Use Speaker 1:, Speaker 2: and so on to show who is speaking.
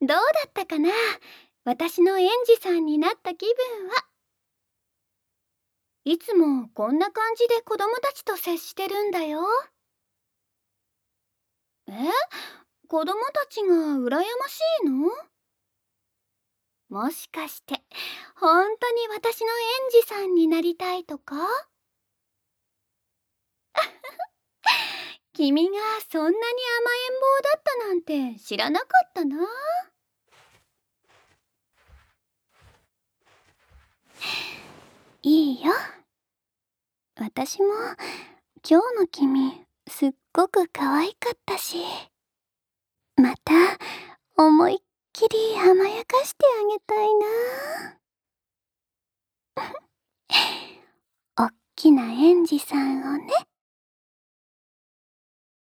Speaker 1: だったかな、私の園児さんになった気分は。いつもこんな感じで子供たちと接してるんだよ。え、子供たちが羨ましいの？もしかして本当に私の園児さんになりたいとか？君がそんなに甘えん坊だったなんて知らなかったな。いいよ。私も今日の君すっごく可愛かったし、また思いっきり甘やかしてあげたいな。おっきな園児さんをね。